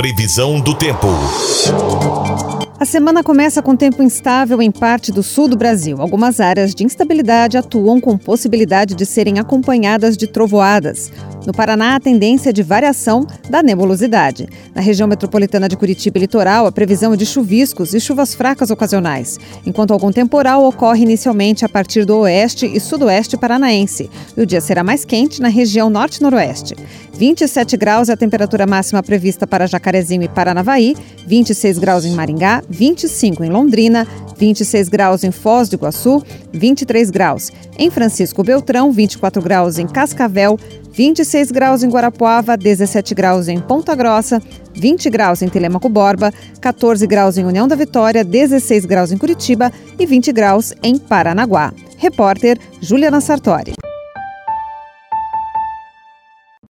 Previsão do tempo. A semana começa com tempo instável em parte do sul do Brasil. Algumas áreas de instabilidade atuam com possibilidade de serem acompanhadas de trovoadas. No Paraná, a tendência é de variação da nebulosidade. Na região metropolitana de Curitiba e litoral, a previsão é de chuviscos e chuvas fracas ocasionais, enquanto algum temporal ocorre inicialmente a partir do oeste e sudoeste paranaense. E o dia será mais quente na região norte-noroeste. 27 graus é a temperatura máxima prevista para Jacarezinho e Paranavaí, 26 graus em Maringá, 25 em Londrina, 26 graus em Foz do Iguaçu, 23 graus em Francisco Beltrão, 24 graus em Cascavel, 26 graus em Guarapuava, 17 graus em Ponta Grossa, 20 graus em Telêmaco Borba, 14 graus em União da Vitória, 16 graus em Curitiba e 20 graus em Paranaguá. Repórter Juliana Sartori.